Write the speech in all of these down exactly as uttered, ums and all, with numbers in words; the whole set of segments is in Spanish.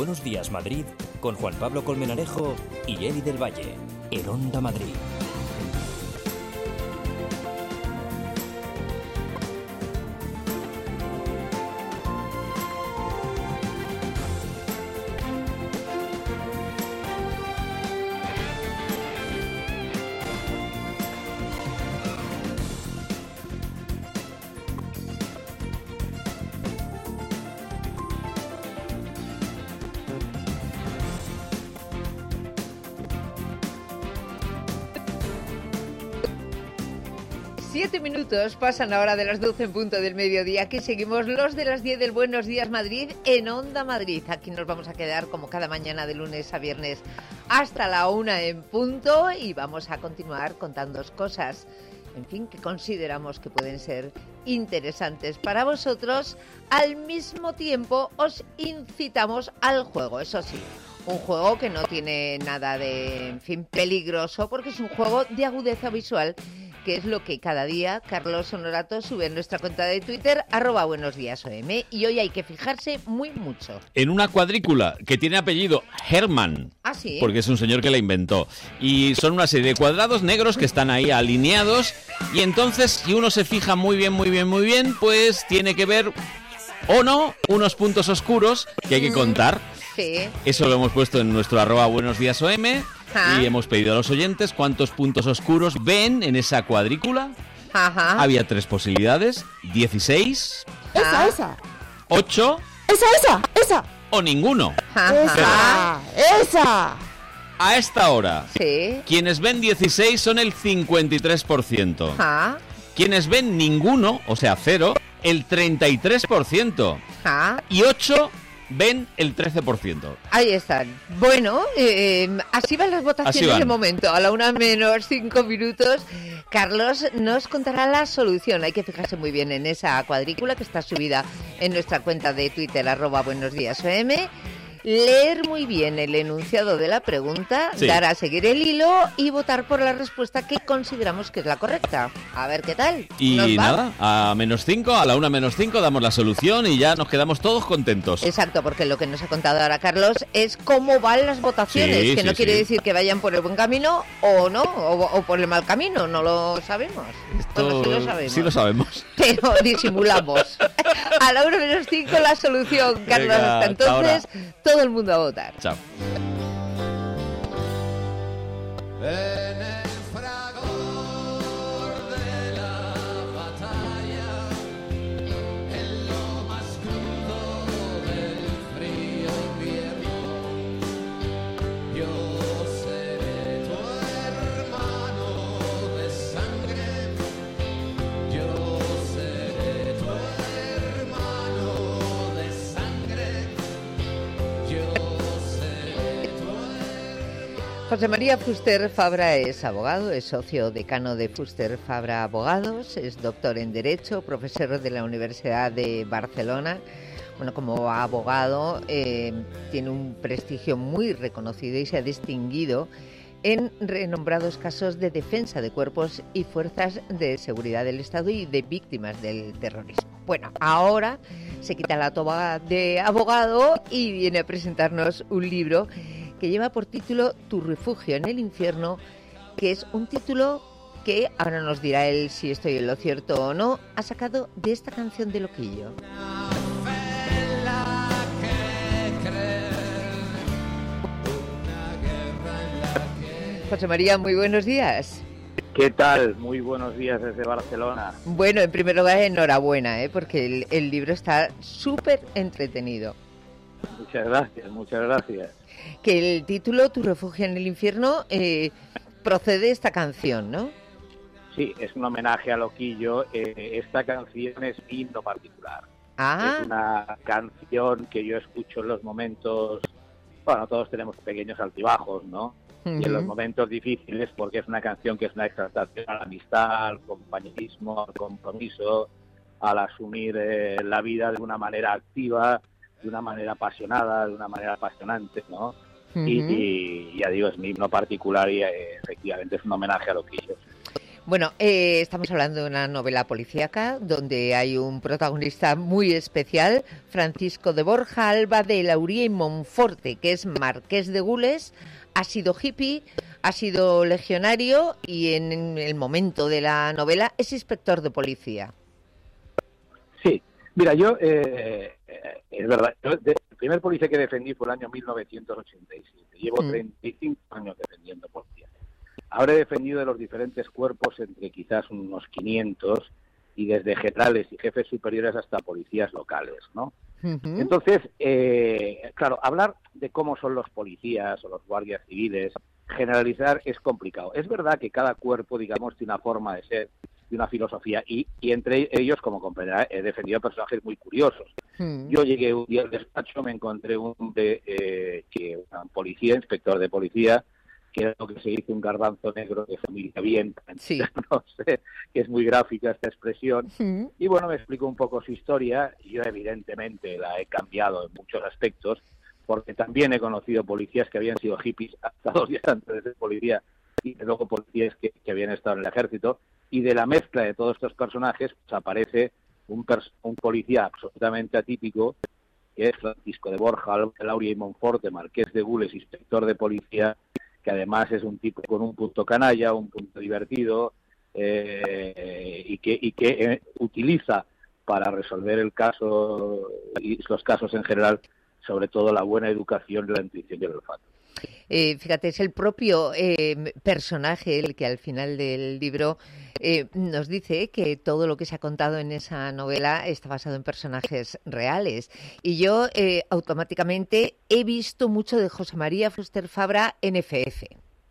Buenos Días Madrid con Juan Pablo Colmenarejo y Eli del Valle, en Onda Madrid. Siete minutos pasan ahora de las doce en punto del mediodía, que seguimos los de las diez del Buenos Días Madrid en Onda Madrid. Aquí nos vamos a quedar como cada mañana de lunes a viernes hasta la una en punto y vamos a continuar contándoos cosas, en fin, que consideramos que pueden ser interesantes para vosotros. Al mismo tiempo os incitamos al juego, eso sí. Un juego que no tiene nada de, en fin, peligroso, porque es un juego de agudeza visual, que es lo que cada día Carlos Honorato sube en nuestra cuenta de Twitter, arroba Buenos Días O M, y hoy hay que fijarse muy mucho. En una cuadrícula que tiene apellido Hermann, ¿Ah, sí? Porque es un señor que la inventó, y son una serie de cuadrados negros que están ahí alineados, y entonces si uno se fija muy bien, muy bien, muy bien, pues tiene que ver, o no, unos puntos oscuros que hay que contar. Sí. Eso lo hemos puesto en nuestro arroba Buenos Días O M. Ajá. Y hemos pedido a los oyentes cuántos puntos oscuros ven en esa cuadrícula. Ajá. Había tres posibilidades: dieciséis, Esa, esa. ocho Esa, esa, esa. o ninguno. Ajá. Esa, esa. A esta hora, Sí. quienes ven dieciséis son el cincuenta y tres por ciento. Ajá. Quienes ven ninguno, o sea, cero, el treinta y tres por ciento. Ajá. Y ocho ven el trece por ciento. Ahí están. Bueno, eh, así van las votaciones Así van. de momento. A la una menos cinco minutos, Carlos nos contará la solución. Hay que fijarse muy bien en esa cuadrícula que está subida en nuestra cuenta de Twitter, arroba Buenos Días O M. Leer muy bien el enunciado de la pregunta, Sí. dar a seguir el hilo y votar por la respuesta que consideramos que es la correcta. A ver qué tal. Y ¿Nos va? nada, a menos cinco, a la una menos cinco damos la solución y ya nos quedamos todos contentos. Exacto, porque lo que nos ha contado ahora Carlos es cómo van las votaciones, Sí, que sí, no quiere sí. decir que vayan por el buen camino o no, o, o por el mal camino, no lo sabemos. Bueno, sí lo sabemos. Sí lo sabemos. Pero disimulamos. A la una menos cinco la solución, Carlos. Venga, Hasta hasta entonces, todo el mundo a votar. Chao. En el fragor de la batalla, en lo más crudo del frío invierno, yo seré tu hermano de sangre, yo seré tu hermano de sangre, yo seré tu hermano. José María Fuster Fabra es abogado, es socio decano de Fuster Fabra Abogados, es doctor en Derecho, profesor de la Universidad de Barcelona. Bueno, como abogado eh, tiene un prestigio muy reconocido y se ha distinguido en renombrados casos de defensa de cuerpos y fuerzas de seguridad del Estado y de víctimas del terrorismo. Bueno, ahora se quita la toga de abogado y viene a presentarnos un libro que lleva por título Tu refugio en el infierno, que es un título que, ahora nos dirá él si estoy en lo cierto o no, ha sacado de esta canción de Loquillo. José María, muy buenos días. ¿Qué tal? Muy buenos días desde Barcelona. Bueno, en primer lugar, enhorabuena, ¿eh? porque el, el libro está súper entretenido. Muchas gracias, muchas gracias. Que el título, Tu refugio en el infierno, eh, procede de esta canción, ¿no? Sí, es un homenaje a Loquillo. Eh, esta canción es mi himno particular. Ah, Es una canción que yo escucho en los momentos... Bueno, todos tenemos pequeños altibajos, ¿no? Y en los momentos difíciles, porque es una canción que es una exaltación a la amistad, al compañerismo, al compromiso, al asumir eh, la vida de una manera activa, de una manera apasionada, de una manera apasionante, ¿no? Uh-huh. y, y ya digo, es mi himno particular y eh, efectivamente es un homenaje a Loquillo. Bueno, eh, estamos hablando de una novela policíaca donde hay un protagonista muy especial, Francisco de Borja Alba de Lauría y Monforte, que es marqués de Gules, ha sido hippie, ha sido legionario y en el momento de la novela es inspector de policía. Sí, mira, yo, eh, eh, es verdad, yo de- el primer policía que defendí fue el año mil novecientos ochenta y siete. Llevo Mm. treinta y cinco años defendiendo policía. Ahora he defendido de los diferentes cuerpos entre quizás unos quinientos y desde generales y jefes superiores hasta policías locales, ¿no? Ujú. Entonces, eh, claro, hablar de cómo son los policías o los guardias civiles, generalizar es complicado. Es verdad que cada cuerpo, digamos, tiene una forma de ser y una filosofía, y, y entre ellos, como comprenderá, he defendido personajes muy curiosos. Mm. Yo llegué un día al despacho, me encontré un hombre, eh, que un policía, inspector de policía, que era lo que se dice un garbanzo negro de familia bien, Sí. no sé, que es muy gráfica esta expresión. Mm. Y bueno, me explicó un poco su historia. Yo evidentemente la he cambiado en muchos aspectos, porque también he conocido policías que habían sido hippies hasta dos días antes de ser policía, y luego policías que, que habían estado en el ejército. Y de la mezcla de todos estos personajes, pues aparece un, pers- un policía absolutamente atípico, que es Francisco de Borja, Alba de Lauría y Monforte, marqués de Gules, inspector de policía, que además es un tipo con un punto canalla, un punto divertido, eh, y que, y que eh, utiliza para resolver el caso y los casos en general, sobre todo la buena educación, la intuición y el olfato. Eh, fíjate, es el propio eh, personaje el que al final del libro eh, nos dice que todo lo que se ha contado en esa novela está basado en personajes reales. Y yo eh, automáticamente he visto mucho de José María Fuster Fabra en F F.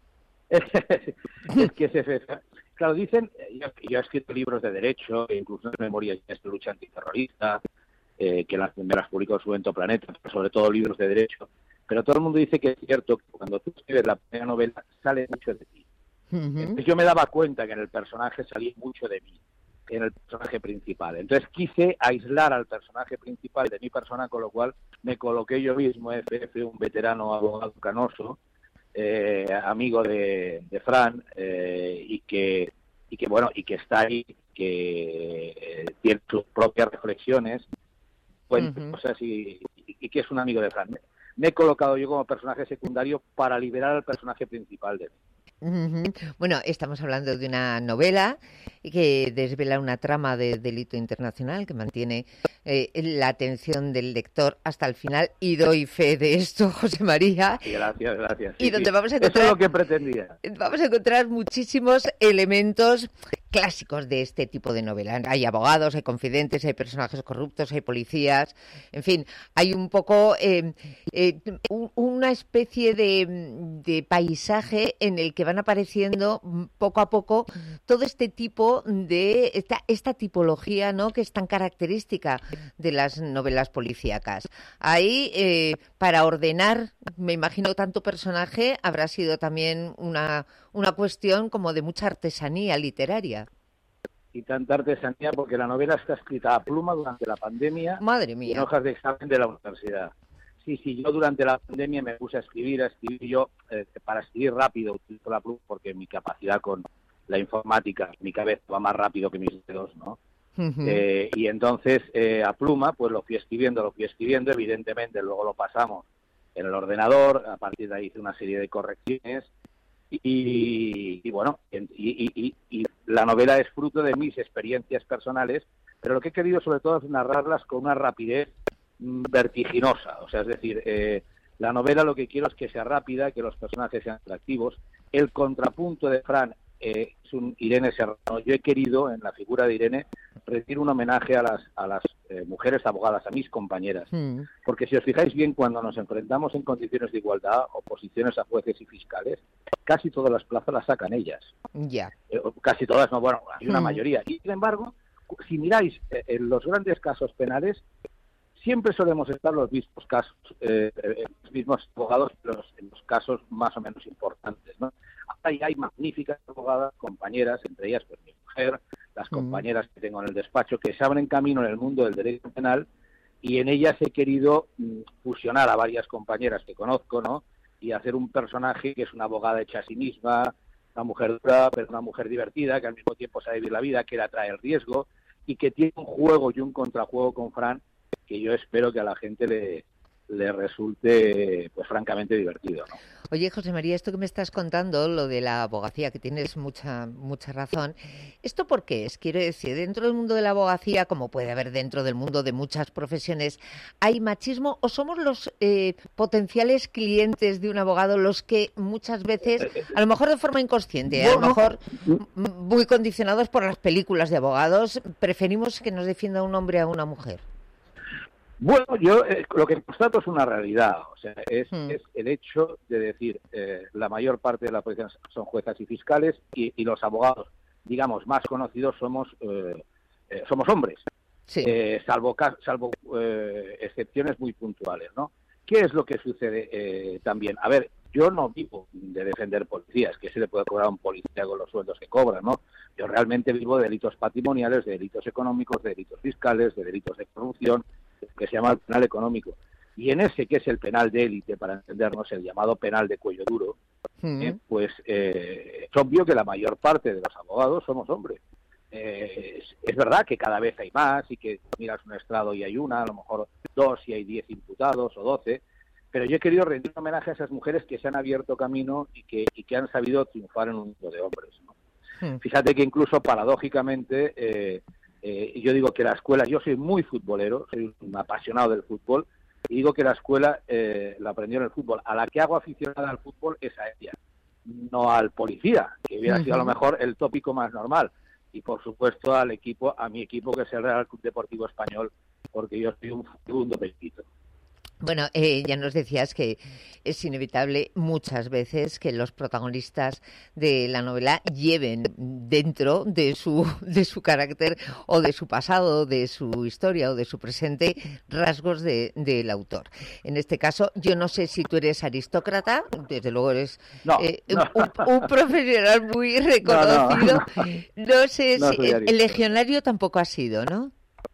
Es que es ese- claro, dicen, yo, yo he escrito libros de derecho, e incluso en memorias de esta lucha antiterrorista, eh, que las primeras publicó en su evento Planeta, pero sobre todo libros de derecho, pero todo el mundo dice que es cierto que cuando tú escribes la primera novela sale mucho de ti. Ujú. Entonces yo me daba cuenta que en el personaje salía mucho de mí, en el personaje principal. Entonces quise aislar al personaje principal de mi persona, con lo cual me coloqué yo mismo, F F, un veterano abogado canoso, eh, amigo de, de Fran, eh, y que y que bueno y que está ahí, que eh, tiene sus propias reflexiones, cuenta Ujú. cosas y, y- y que es un amigo de Fran. Me, me he colocado yo como personaje secundario para liberar al personaje principal de mí. Ujú. Bueno, estamos hablando de una novela que desvela una trama de delito internacional que mantiene eh, la atención del lector hasta el final, y doy fe de esto, José María, Sí, gracias, gracias. y Sí, donde sí. vamos a Eso es encontrar lo que pretendía. vamos a encontrar muchísimos elementos clásicos de este tipo de novela. Hay abogados, hay confidentes, hay personajes corruptos, hay policías, en fin, hay un poco eh, eh, un- una especie de, de paisaje en el que van apareciendo mm, poco a poco todo este tipo de, esta, esta tipología, ¿no?, que es tan característica de las novelas policíacas. Ahí, eh, para ordenar, me imagino, tanto personaje, habrá sido también una, una cuestión como de mucha artesanía literaria. Y tanta artesanía, porque la novela está escrita a pluma durante la pandemia Madre y en mía. hojas de examen de la universidad. Sí, sí, yo durante la pandemia me puse a escribir, a escribir yo, eh, para escribir rápido utilizo la pluma porque mi capacidad con la informática, mi cabeza va más rápido que mis dedos, ¿no? Ujú. Eh, y entonces, eh, a pluma, pues lo fui escribiendo, lo fui escribiendo, evidentemente luego lo pasamos en el ordenador, a partir de ahí hice una serie de correcciones, y, y bueno, y, y- y- y la novela es fruto de mis experiencias personales, pero lo que he querido sobre todo es narrarlas con una rapidez mm, vertiginosa, o sea, es decir, eh, la novela lo que quiero es que sea rápida, que los personajes sean atractivos. El contrapunto de Fran eh, es un Irene Serrano. Yo he querido, en la figura de Irene, rendir un homenaje a las, a las eh, mujeres abogadas, a mis compañeras. Mm. Porque si os fijáis bien, cuando nos enfrentamos en condiciones de igualdad, oposiciones a jueces y fiscales, casi todas las plazas las sacan ellas. Ya. Eh, o casi todas, no, bueno, hay una Hmm. mayoría. Y sin embargo, cu- si miráis eh, en los grandes casos penales, siempre solemos estar los mismos casos, eh, eh, los mismos abogados en los, en los casos más o menos importantes, ¿no? Ahí hay magníficas abogadas, compañeras, entre ellas pues mi mujer, las Mm. compañeras que tengo en el despacho, que se abren camino en el mundo del derecho penal, y en ellas he querido mm, fusionar a varias compañeras que conozco, ¿no?, y hacer un personaje que es una abogada hecha a sí misma, una mujer dura, pero una mujer divertida, que al mismo tiempo sabe vivir la vida, que le atrae el riesgo y que tiene un juego y un contrajuego con Fran que yo espero que a la gente le, le resulte, pues francamente divertido, ¿no? Oye, José María, esto que me estás contando, lo de la abogacía, que tienes mucha mucha razón, ¿esto por qué es? Quiero decir, dentro del mundo de la abogacía, como puede haber dentro del mundo de muchas profesiones, ¿hay machismo o somos los eh, potenciales clientes de un abogado los que muchas veces, a lo mejor de forma inconsciente, a lo mejor m- muy condicionados por las películas de abogados, preferimos que nos defienda un hombre a una mujer? Bueno, yo eh, lo que constato es una realidad, o sea, es, Mm. es el hecho de decir, eh, la mayor parte de la población son juezas y fiscales y, y los abogados, digamos, más conocidos somos eh, eh, somos hombres, Sí. eh, salvo ca- salvo eh, excepciones muy puntuales, ¿no? ¿Qué es lo que sucede eh, también? A ver, yo no vivo de defender policías, que se le puede cobrar a un policía con los sueldos que cobra, ¿no? Yo realmente vivo de delitos patrimoniales, de delitos económicos, de delitos fiscales, de delitos de corrupción, que se llama el penal económico. Y en ese, que es el penal de élite, para entendernos, el llamado penal de cuello duro, Mm. eh, pues eh, es obvio que la mayor parte de los abogados somos hombres. Eh, es, es verdad que cada vez hay más y que miras un estrado y hay una, a lo mejor dos y hay diez imputados o doce, pero yo he querido rendir homenaje a esas mujeres que se han abierto camino y que, y que han sabido triunfar en un mundo de hombres, ¿no? Mm. Fíjate que incluso paradójicamente, eh, eh, yo digo que la escuela, yo soy muy futbolero, soy un apasionado del fútbol, y digo que la escuela eh, la aprendió en el fútbol. A la que hago aficionada al fútbol es a ella, no al policía, que hubiera sido a lo mejor el tópico más normal. Y por supuesto al equipo, a mi equipo, que es el Real Club Deportivo Español, porque yo soy un segundo pechito. Bueno, eh, ya nos decías que es inevitable muchas veces que los protagonistas de la novela lleven dentro de su de su carácter o de su pasado, de su historia o de su presente rasgos de, del autor. En este caso, yo no sé si tú eres aristócrata, desde luego eres No, eh, no. Un, un profesional muy reconocido. No, no. sé No si soy el, el aristócrata. legionario tampoco ha sido, ¿no?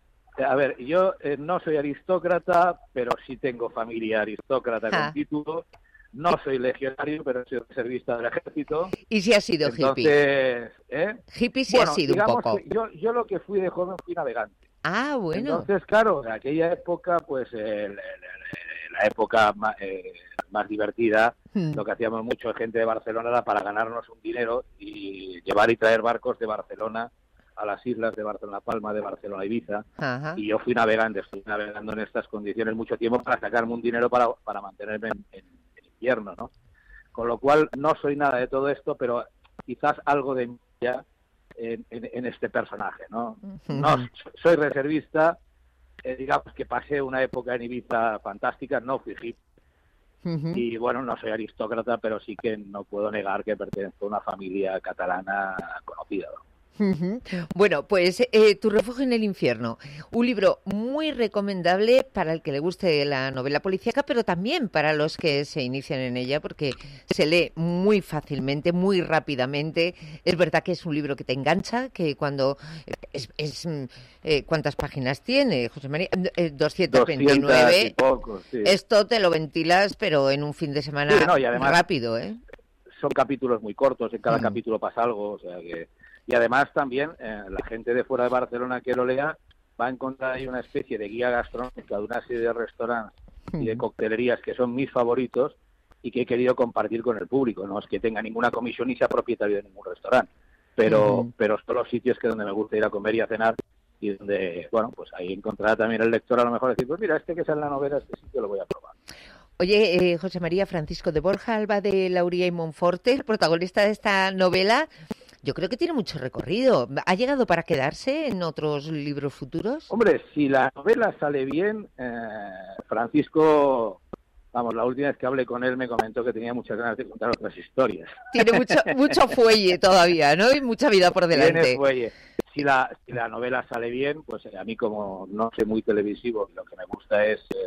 A ver, yo eh, no soy aristócrata, pero sí tengo familia aristócrata Ah. con título. No soy legionario, pero soy reservista del ejército. Y si ha sido hippie. Entonces, ¿eh? Hippie sí Bueno, ha sido un digamos poco. que yo, yo lo que fui de joven fui navegante. Ah, bueno. Entonces, claro, en aquella época, pues eh, la, la- la época más, eh, más divertida, Hmm. lo que hacíamos mucho gente de Barcelona era para ganarnos un dinero y llevar y traer barcos de Barcelona a las islas de Barcelona, Palma, de Barcelona, Ibiza. Ajá. Y yo fui navegando, estuve navegando en estas condiciones mucho tiempo para sacarme un dinero para, para mantenerme en, en, en invierno, ¿no? Con lo cual no soy nada de todo esto, pero quizás algo de mí ya en, en, en este personaje, ¿no? No so- soy reservista, eh, digamos que pasé una época en Ibiza fantástica, no fui hippie, Ujú. y bueno, no soy aristócrata, pero sí que no puedo negar que pertenezco a una familia catalana conocida, ¿no? Ujú. Bueno, pues eh, Tu refugio en el infierno, un libro muy recomendable para el que le guste la novela policíaca, pero también para los que se inician en ella, porque se lee muy fácilmente, muy rápidamente. Es verdad que es un libro que te engancha, que cuando es, es, mm, eh, ¿cuántas páginas tiene, José María? Eh, doscientas doscientos y veintinueve. poco, sí. Esto te lo ventilas, pero en un fin de semana Sí, no, y además- rápido, ¿eh? Son capítulos muy cortos, en cada Mm. capítulo pasa algo, o sea que... Y además también eh, la gente de fuera de Barcelona que lo lea va a encontrar ahí una especie de guía gastronómica de una serie de restaurantes y de coctelerías que son mis favoritos y que he querido compartir con el público. No es que tenga ninguna comisión ni sea propietario de ningún restaurante, pero, Ujú. pero son los sitios que donde me gusta ir a comer y a cenar y donde, bueno, pues ahí encontrará también el lector a lo mejor decir, pues mira, este que sale en la novela, este sitio lo voy a probar. Oye, eh, José María, Francisco de Borja, Alba de Lauría y Monforte, el protagonista de esta novela, yo creo que tiene mucho recorrido. ¿Ha llegado para quedarse en otros libros futuros? Hombre, si la novela sale bien, eh, Francisco, vamos, la última vez que hablé con él me comentó que tenía muchas ganas de contar otras historias. Tiene mucho, mucho fuelle todavía, ¿no? Y mucha vida por Tiene delante. fuelle. Si la, si la novela sale bien, pues eh, a mí como no soy muy televisivo, lo que me gusta es eh,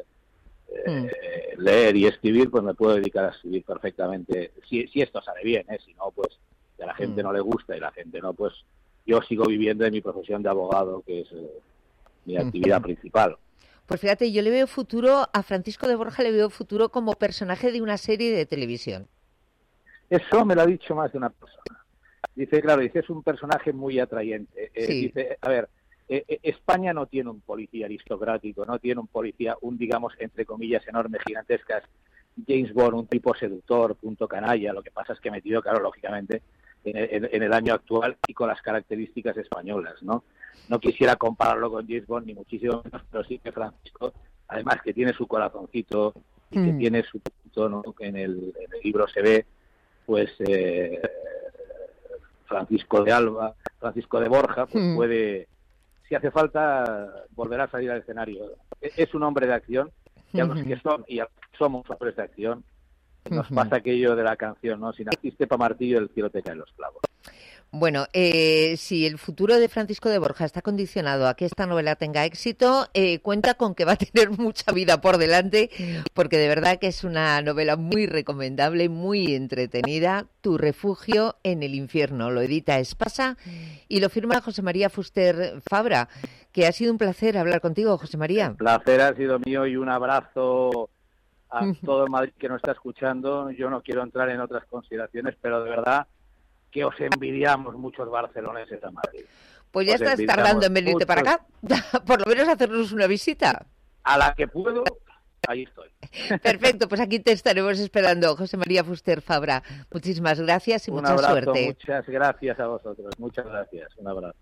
eh, leer y escribir, pues me puedo dedicar a escribir perfectamente. Si, si esto sale bien, ¿eh? Si no, pues si a la gente Mm. no le gusta y la gente no, pues yo sigo viviendo de mi profesión de abogado, que es eh, mi actividad Ujú. principal. Pues fíjate, yo le veo futuro, a Francisco de Borja le veo futuro como personaje de una serie de televisión. Eso me lo ha dicho más de una persona. Dice, claro, dice, es un personaje muy atrayente. Eh, Sí. Dice, a ver, eh, eh, España no tiene un policía aristocrático, no tiene un policía, un, digamos, entre comillas, enormes, gigantescas, James Bond, un tipo seductor, punto canalla. Lo que pasa es que metido, claro, lógicamente, en el, en el año actual y con las características españolas, ¿no? No quisiera compararlo con James Bond, ni muchísimo menos, pero sí que Francisco, además que tiene su corazoncito y que Mm. tiene su punto, ¿no? Que en el, en el libro se ve, pues, eh, Francisco de Alba, Francisco de Borja, pues Mm. puede, si hace falta, volverá a salir al escenario. E- Es un hombre de acción, y a los que son, y a los que somos hombres de acción, nos Ujú. pasa aquello de la canción, ¿no? Si naciste pa' martillo, el cielo te caen los clavos. Bueno, eh, si el futuro de Francisco de Borja está condicionado a que esta novela tenga éxito, eh, cuenta con que va a tener mucha vida por delante, porque de verdad que es una novela muy recomendable, muy entretenida. Tu refugio en el infierno, lo edita Espasa y lo firma José María Fuster Fabra, que ha sido un placer hablar contigo, José María. El placer ha sido mío y un abrazo a Ujú. todo el Madrid que nos está escuchando. Yo no quiero entrar en otras consideraciones, pero de verdad que os envidiamos muchos barceloneses a Madrid. Pues ya Os estás envidiamos tardando en venirte para mucho. acá, por lo menos hacernos una visita. A la que puedo, ahí estoy. Perfecto, pues aquí te estaremos esperando, José María Fuster Fabra. Muchísimas gracias y Un mucha abrazo, suerte. muchas gracias a vosotros. Muchas gracias. Un abrazo.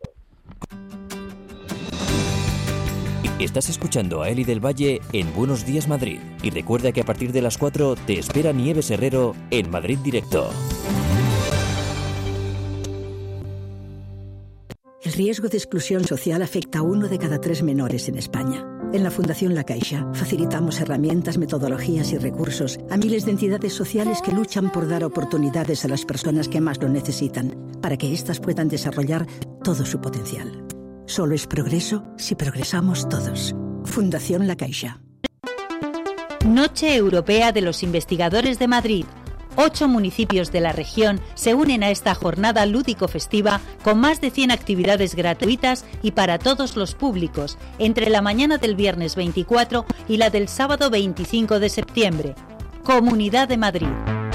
Estás escuchando a Eli del Valle en Buenos Días Madrid. Y recuerda que a partir de las cuatro te espera Nieves Herrero en Madrid Directo. El riesgo de exclusión social afecta a uno de cada tres menores en España. En la Fundación La Caixa facilitamos herramientas, metodologías y recursos a miles de entidades sociales que luchan por dar oportunidades a las personas que más lo necesitan, para que éstas puedan desarrollar todo su potencial. Solo es progreso si progresamos todos. Fundación La Caixa. Noche Europea de los Investigadores de Madrid. Ocho municipios de la región se unen a esta jornada lúdico-festiva con más de cien actividades gratuitas y para todos los públicos, entre la mañana del viernes veinticuatro y la del sábado veinticinco de septiembre. Comunidad de Madrid.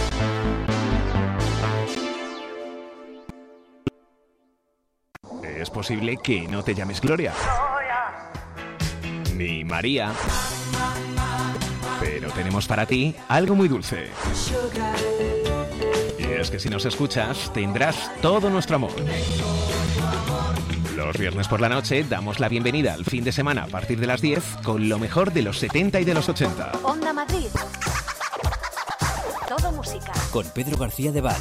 Es posible que no te llames Gloria, ni María, pero tenemos para ti algo muy dulce. Y es que si nos escuchas, tendrás todo nuestro amor. Los viernes por la noche damos la bienvenida al fin de semana a partir de las diez con lo mejor de los setenta y de los ochenta. Onda Madrid. Todo música. Con Pedro García de Val.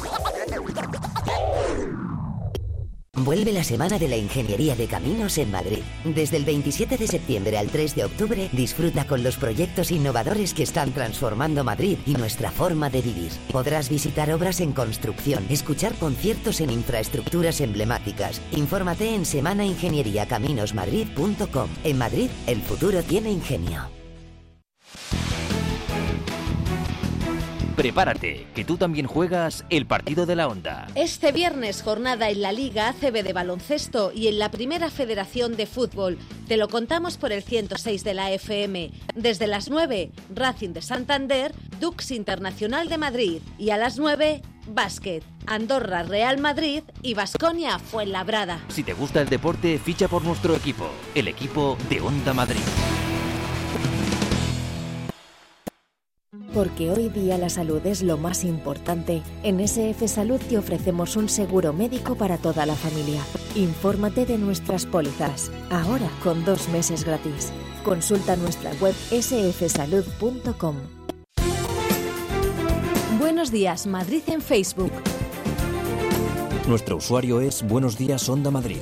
Vuelve la Semana de la Ingeniería de Caminos en Madrid. Desde el veintisiete de septiembre al tres de octubre, disfruta con los proyectos innovadores que están transformando Madrid y nuestra forma de vivir. Podrás visitar obras en construcción, escuchar conciertos en infraestructuras emblemáticas. Infórmate en semana ingeniería caminos madrid punto com. En Madrid, el futuro tiene ingenio. Prepárate, que tú también juegas el partido de la Onda. Este viernes jornada en la Liga A C B de baloncesto y en la Primera Federación de Fútbol. Te lo contamos por el ciento seis de la F M. Desde las nueve, Racing de Santander, Dux Internacional de Madrid. Y a las nueve, básquet, Andorra Real Madrid y Baskonia Fuenlabrada. Si te gusta el deporte, ficha por nuestro equipo, el equipo de Onda Madrid. Porque hoy día la salud es lo más importante, en S F Salud te ofrecemos un seguro médico para toda la familia. Infórmate de nuestras pólizas, ahora con dos meses gratis. Consulta nuestra web ese efe salud punto com. Buenos días, Madrid en Facebook. Nuestro usuario es Buenos Días Onda Madrid.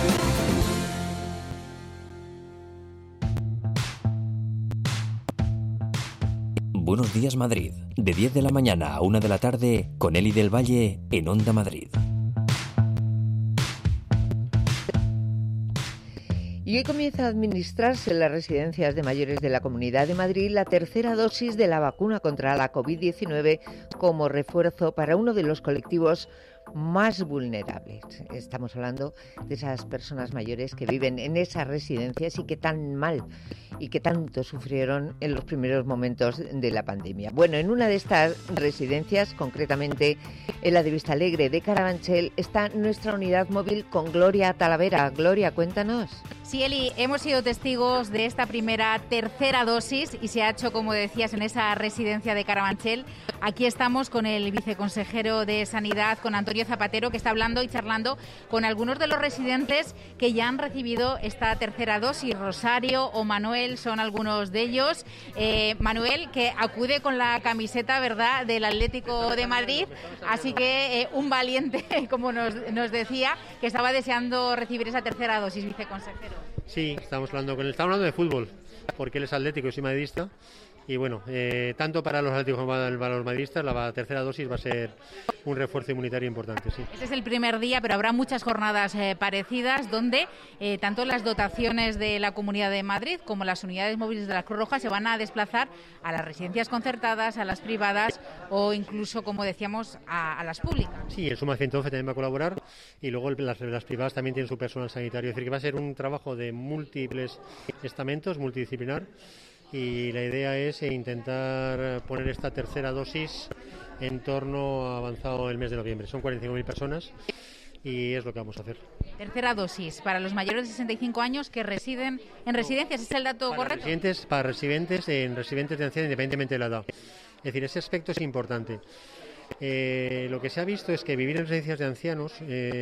Buenos Días Madrid, de diez de la mañana a una de la tarde, con Eli del Valle en Onda Madrid. Y hoy comienza a administrarse en las residencias de mayores de la Comunidad de Madrid la tercera dosis de la vacuna contra la covid diecinueve como refuerzo para uno de los colectivos más vulnerables. Estamos hablando de esas personas mayores que viven en esas residencias y que tan mal y que tanto sufrieron en los primeros momentos de la pandemia. Bueno, en una de estas residencias, concretamente en la de Vistalegre de Carabanchel, está nuestra unidad móvil con Gloria Talavera. Gloria, cuéntanos. Sí, Eli, hemos sido testigos de esta primera tercera dosis y se ha hecho, como decías, en esa residencia de Carabanchel. Aquí estamos con el viceconsejero de Sanidad, con Antonio Zapatero, que está hablando y charlando con algunos de los residentes que ya han recibido esta tercera dosis. Rosario o Manuel son algunos de ellos. Eh, Manuel, que acude con la camiseta, ¿verdad?, del Atlético de Madrid, así que eh, un valiente, como nos, nos decía, que estaba deseando recibir esa tercera dosis, viceconsejero. Sí, estamos hablando con él, estamos hablando de fútbol, porque él es atlético y soy madridista. Y bueno, eh, tanto para los atléticos como para los madridistas, la tercera dosis va a ser un refuerzo inmunitario importante, sí. Este es el primer día, pero habrá muchas jornadas eh, parecidas donde eh, tanto las dotaciones de la Comunidad de Madrid como las unidades móviles de la Cruz Roja se van a desplazar a las residencias concertadas, a las privadas o incluso, como decíamos, a, a las públicas. Sí, el Suma ciento doce también va a colaborar y luego el, las, las privadas también tienen su personal sanitario. Es decir, que va a ser un trabajo de múltiples estamentos, multidisciplinar. Y la idea es intentar poner esta tercera dosis en torno a avanzado el mes de noviembre. Son cuarenta y cinco mil personas y es lo que vamos a hacer. Tercera dosis para los mayores de sesenta y cinco años que residen en residencias, ¿es el dato para correcto? Residentes, para residentes en residentes de ancianos independientemente de la edad. Es decir, ese aspecto es importante. Eh, lo que se ha visto es que vivir en residencias de ancianos,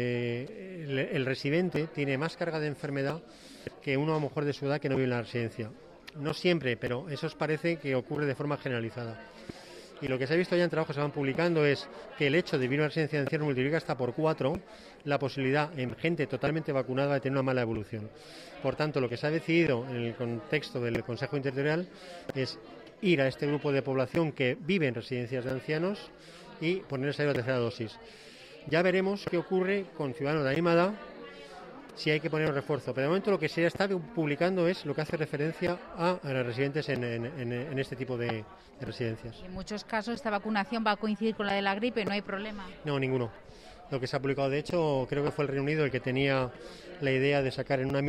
eh, el, el residente tiene más carga de enfermedad que uno a lo mejor de su edad que no vive en la residencia. No siempre, pero eso os parece que ocurre de forma generalizada. Y lo que se ha visto ya en trabajos que se van publicando es que el hecho de vivir en una residencia de ancianos multiplica hasta por cuatro la posibilidad en gente totalmente vacunada de tener una mala evolución. Por tanto, lo que se ha decidido en el contexto del Consejo Interterritorial es ir a este grupo de población que vive en residencias de ancianos y ponerles ahí la tercera dosis. Ya veremos qué ocurre con ciudadanos de la misma edad, si hay que poner un refuerzo. Pero de momento lo que se está publicando es lo que hace referencia a, a los residentes en, en, en este tipo de, de residencias. Y en muchos casos esta vacunación va a coincidir con la de la gripe, no hay problema. No, ninguno. Lo que se ha publicado, de hecho, creo que fue el Reino Unido el que tenía la idea de sacar en una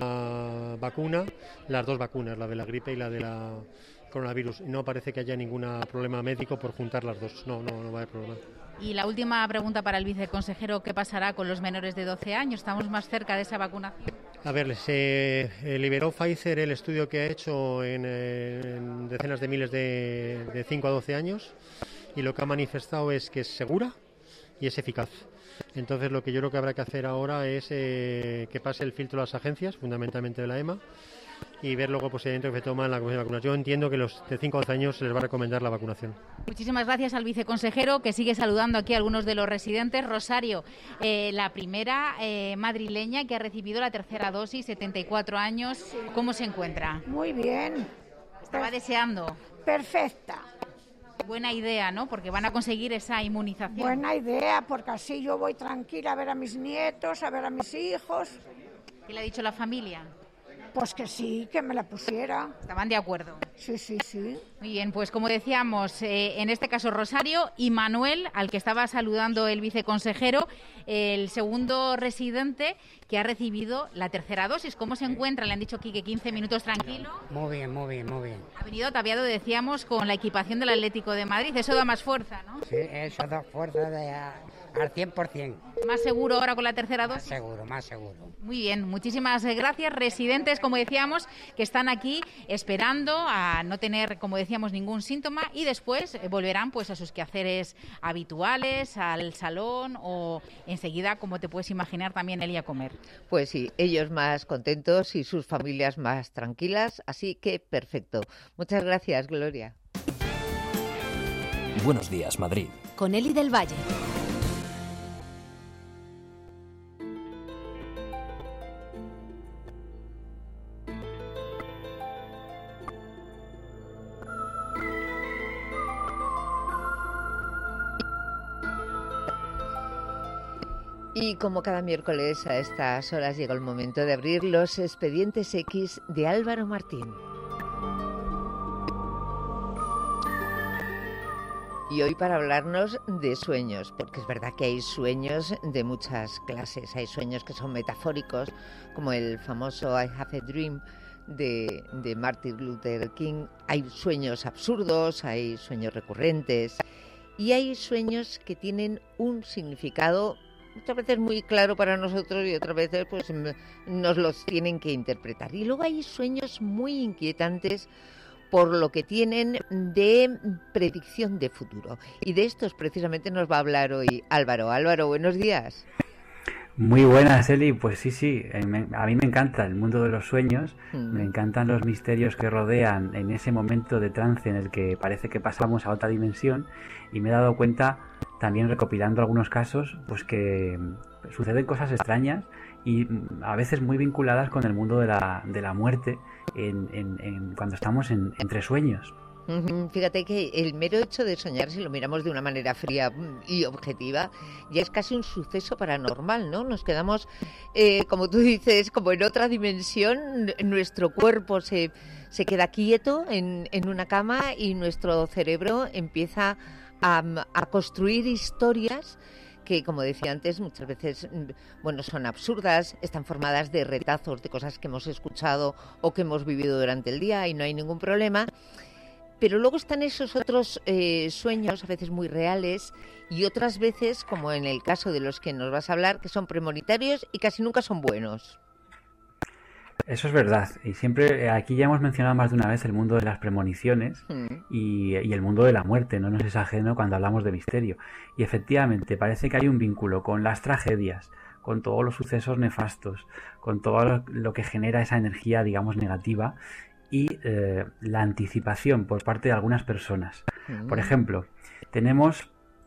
misma vacuna las dos vacunas, la de la gripe y la de la coronavirus. No parece que haya ningún problema médico por juntar las dos. No, no, no va a haber problema. Y la última pregunta para el viceconsejero, ¿qué pasará con los menores de doce años? ¿Estamos más cerca de esa vacunación? A ver, se eh, liberó Pfizer el estudio que ha hecho en, en decenas de miles de, de cinco a doce años y lo que ha manifestado es que es segura y es eficaz. Entonces lo que yo creo que habrá que hacer ahora es eh, que pase el filtro a las agencias, fundamentalmente de la E M A, y ver luego posiblemente que se toma en la comisión de vacunación. Yo entiendo que los de cinco a doce años se les va a recomendar la vacunación. Muchísimas gracias al viceconsejero, que sigue saludando aquí a algunos de los residentes. Rosario, eh, la primera eh, madrileña que ha recibido la tercera dosis, setenta y cuatro años, ¿cómo se encuentra? Muy bien. Estaba deseando. Perfecta. Buena idea, ¿no? Porque van a conseguir esa inmunización. Buena idea, porque así yo voy tranquila a ver a mis nietos, a ver a mis hijos. ¿Qué le ha dicho la familia? Pues que sí, que me la pusiera. ¿Estaban de acuerdo? Sí, sí, sí. Muy bien, pues como decíamos, eh, en este caso Rosario y Manuel, al que estaba saludando el viceconsejero, el segundo residente que ha recibido la tercera dosis. ¿Cómo se encuentra? Le han dicho aquí que quince minutos tranquilo. Muy bien, muy bien, muy bien. Ha venido ataviado, decíamos, con la equipación del Atlético de Madrid. Eso da más fuerza, ¿no? Sí, eso da fuerza de, a, al cien por ciento. ¿Más seguro ahora con la tercera dosis? Más seguro, más seguro. Muy bien, muchísimas gracias. Residentes, como decíamos, que están aquí esperando a no tener, como decíamos, ningún síntoma y después volverán pues a sus quehaceres habituales, al salón o enseguida, como te puedes imaginar, también Eli a comer. Pues sí, ellos más contentos y sus familias más tranquilas, así que perfecto. Muchas gracias, Gloria. Buenos días, Madrid. Con Eli del Valle. Y como cada miércoles a estas horas llega el momento de abrir los expedientes X de Álvaro Martín. Y hoy para hablarnos de sueños, porque es verdad que hay sueños de muchas clases. Hay sueños que son metafóricos, como el famoso I Have a Dream de, de Martin Luther King. Hay sueños absurdos, hay sueños recurrentes y hay sueños que tienen un significado muchas veces muy claro para nosotros y otras veces pues nos los tienen que interpretar. Y luego hay sueños muy inquietantes por lo que tienen de predicción de futuro. Y de estos precisamente nos va a hablar hoy Álvaro. Álvaro, buenos días. Muy buenas, Eli. Pues sí, sí, a mí me encanta el mundo de los sueños, mm. me encantan los misterios que rodean en ese momento de trance en el que parece que pasamos a otra dimensión, y me he dado cuenta, también recopilando algunos casos, pues que suceden cosas extrañas y a veces muy vinculadas con el mundo de la, de la muerte en, en, en, cuando estamos en, entre sueños. Fíjate que el mero hecho de soñar, si lo miramos de una manera fría y objetiva, ya es casi un suceso paranormal, ¿no? Nos quedamos, eh, como tú dices, como en otra dimensión. Nuestro cuerpo se, se queda quieto en, en una cama y nuestro cerebro empieza a, a construir historias que, como decía antes, muchas veces, bueno, son absurdas, están formadas de retazos de cosas que hemos escuchado o que hemos vivido durante el día, y no hay ningún problema. Pero luego están esos otros eh, sueños, a veces muy reales, y otras veces, como en el caso de los que nos vas a hablar, que son premonitarios y casi nunca son buenos. Eso es verdad. Y siempre, aquí ya hemos mencionado más de una vez el mundo de las premoniciones mm. y, y el mundo de la muerte, no nos es ajeno cuando hablamos de misterio. Y efectivamente, parece que hay un vínculo con las tragedias, con todos los sucesos nefastos, con todo lo, lo que genera esa energía, digamos, negativa, y eh, la anticipación por parte de algunas personas. Mm. Por ejemplo, tenemos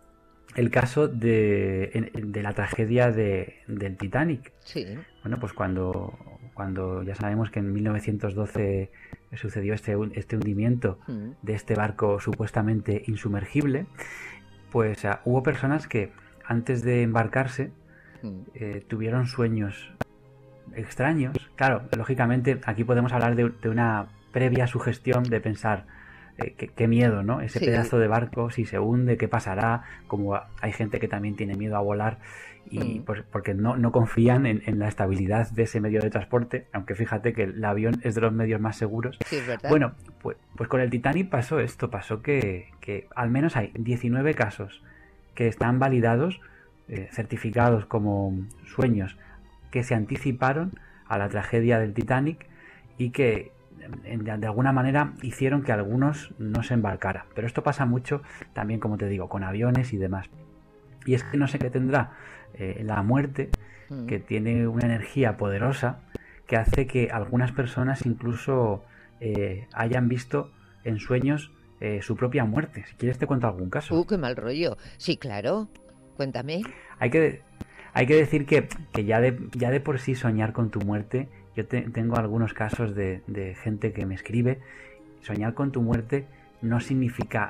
el caso de, de la tragedia de, del Titanic. Sí. Bueno, pues cuando, cuando ya sabemos que en mil novecientos doce sucedió este, este hundimiento mm. de este barco supuestamente insumergible, pues uh, hubo personas que antes de embarcarse mm. eh, tuvieron sueños extraños. Claro, lógicamente aquí podemos hablar de, de una previa sugestión de pensar eh, qué, qué miedo, ¿no? Ese sí. pedazo de barco, si se hunde, qué pasará. Como hay gente que también tiene miedo a volar y mm. pues, porque no, no confían en, en la estabilidad de ese medio de transporte, aunque fíjate que el avión es de los medios más seguros. Sí, es verdad. Bueno, pues, pues con el Titanic pasó esto, pasó que, que al menos hay diecinueve casos que están validados, eh, certificados como sueños que se anticiparon a la tragedia del Titanic y que de alguna manera hicieron que algunos no se embarcaran. Pero esto pasa mucho también, como te digo, con aviones y demás. Y es que no sé qué tendrá eh, la muerte, mm. que tiene una energía poderosa que hace que algunas personas incluso eh, hayan visto en sueños eh, su propia muerte. Si quieres te cuento algún caso. Uh, qué mal rollo. Sí, claro. Cuéntame. Hay que, hay que decir que, que ya, de, ya de por sí soñar con tu muerte. Yo te, tengo algunos casos de, de gente que me escribe. Soñar con tu muerte no significa,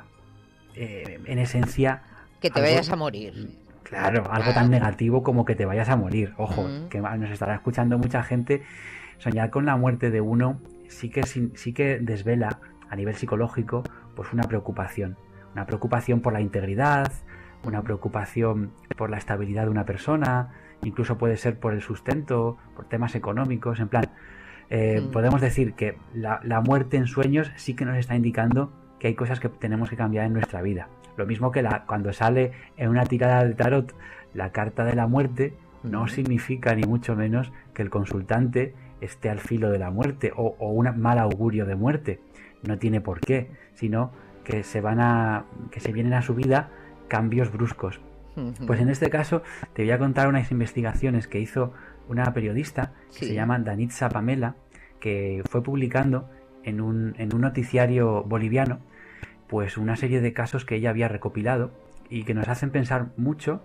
eh, en esencia, que te algo, vayas a morir. Claro, algo tan negativo como que te vayas a morir. Ojo, uh-huh. que nos estará escuchando mucha gente. Soñar con la muerte de uno sí que, sí que desvela a nivel psicológico pues una preocupación. Una preocupación por la integridad, una preocupación por la estabilidad de una persona. Incluso puede ser por el sustento, por temas económicos, en plan, eh, mm. podemos decir que la, la muerte en sueños sí que nos está indicando que hay cosas que tenemos que cambiar en nuestra vida. Lo mismo que la, cuando sale en una tirada de tarot la carta de la muerte, mm. no significa ni mucho menos que el consultante esté al filo de la muerte o, o un mal augurio de muerte. No tiene por qué, sino que se van a, que se vienen a su vida cambios bruscos. Pues en este caso te voy a contar unas investigaciones que hizo una periodista que sí. se llama Danitza Pamela, que fue publicando en un, en un noticiario boliviano pues una serie de casos que ella había recopilado y que nos hacen pensar mucho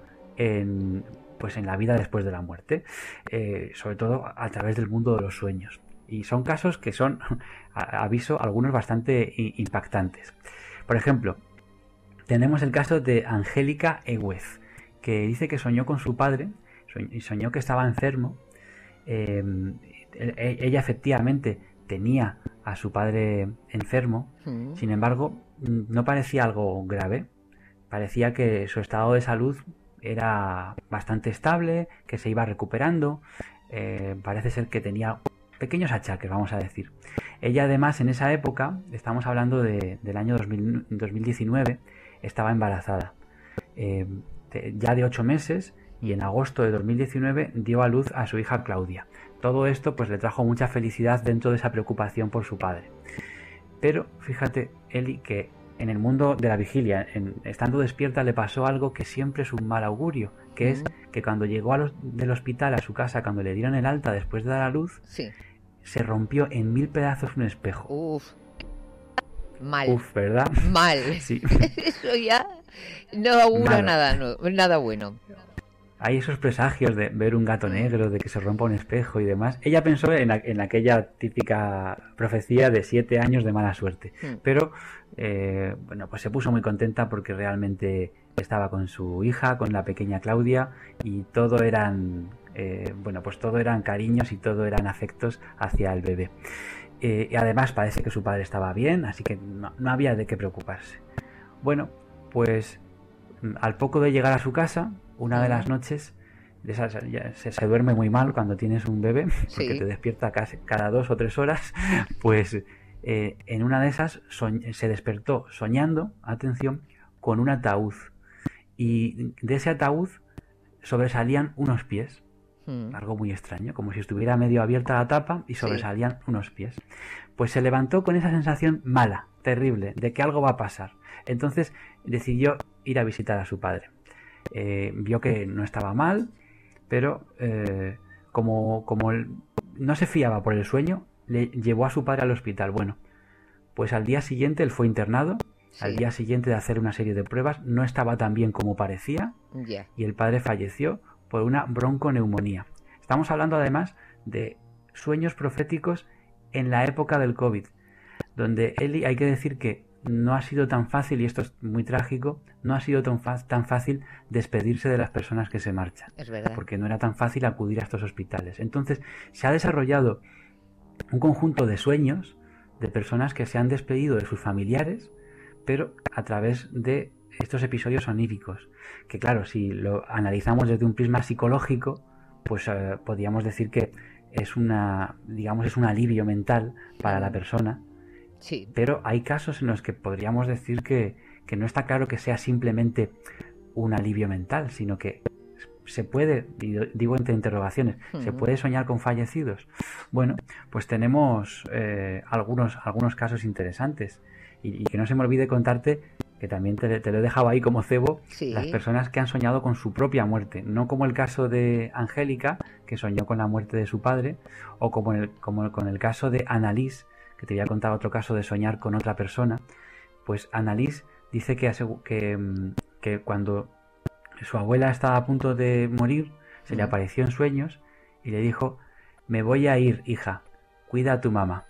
en, pues en la vida después de la muerte, eh, sobre todo a través del mundo de los sueños. Y son casos que son, aviso, algunos bastante impactantes. Por ejemplo, tenemos el caso de Angélica Eguez, que dice que soñó con su padre y soñó que estaba enfermo. Eh, ella efectivamente tenía a su padre enfermo, mm. sin embargo, no parecía algo grave, parecía que su estado de salud era bastante estable, que se iba recuperando. Eh, parece ser que tenía pequeños achaques, vamos a decir. Ella además en esa época, estamos hablando de, del año dos mil, dos mil diecinueve, estaba embarazada. Eh, de, ya de ocho meses, y en agosto de dos mil diecinueve dio a luz a su hija Claudia. Todo esto pues le trajo mucha felicidad dentro de esa preocupación por su padre. Pero fíjate, Eli, que en el mundo de la vigilia, en, estando despierta, le pasó algo que siempre es un mal augurio, que es que cuando llegó a los, del hospital a su casa, cuando le dieron el alta después de dar a luz, sí. se rompió en mil pedazos un espejo. Uf, mal. Uf, ¿verdad? Mal. Sí. Eso ya no augura nada, no, nada bueno. Hay esos presagios de ver un gato negro, de que se rompa un espejo y demás. Ella pensó en, en aquella típica profecía de siete años de mala suerte. Mm. Pero, eh, bueno, pues se puso muy contenta porque realmente estaba con su hija, con la pequeña Claudia, y todo eran, eh, bueno, pues todo eran cariños y todo eran afectos hacia el bebé. Eh, y además parece que su padre estaba bien, así que no, no había de qué preocuparse. Bueno, pues al poco de llegar a su casa, una de las noches, de esas, ya, se, se duerme muy mal cuando tienes un bebé, porque sí. te despierta casi cada dos o tres horas, pues eh, en una de esas se despertó soñando, atención, con un ataúd. Y de ese ataúd sobresalían unos pies, mm. algo muy extraño, como si estuviera medio abierta la tapa y sobresalían sí. unos pies. Pues se levantó con esa sensación mala, terrible, de que algo va a pasar. Entonces decidió ir a visitar a su padre. Eh, vio que no estaba mal, pero eh, como, como él no se fiaba por el sueño, le llevó a su padre al hospital. Bueno, pues al día siguiente él fue internado. Sí. Al día siguiente de hacer una serie de pruebas, no estaba tan bien como parecía, yeah. y el padre falleció por una bronconeumonía. Estamos hablando además de sueños proféticos en la época del COVID, donde Eli, hay que decir que no ha sido tan fácil, y esto es muy trágico, no ha sido tan, tan fácil despedirse de las personas que se marchan. Es verdad. Porque no era tan fácil acudir a estos hospitales. Entonces se ha desarrollado un conjunto de sueños de personas que se han despedido de sus familiares, pero a través de estos episodios oníricos. Que claro, si lo analizamos desde un prisma psicológico, pues eh, podríamos decir que es una, digamos, es un alivio mental para la persona. Sí. Pero hay casos en los que podríamos decir que, que no está claro que sea simplemente un alivio mental, sino que se puede, digo entre interrogaciones, uh-huh. ¿se puede soñar con fallecidos? Bueno, pues tenemos eh, algunos, algunos casos interesantes. Y, y que no se me olvide contarte, que también te, te lo he dejado ahí como cebo, sí. las personas que han soñado con su propia muerte. No como el caso de Angélica, que soñó con la muerte de su padre, o como, el, como con el caso de Annalise, que te voy a contar otro caso de soñar con otra persona. Pues Annalise dice que, que, que cuando su abuela estaba a punto de morir, se le apareció en sueños y le dijo: me voy a ir, hija, cuida a tu mamá.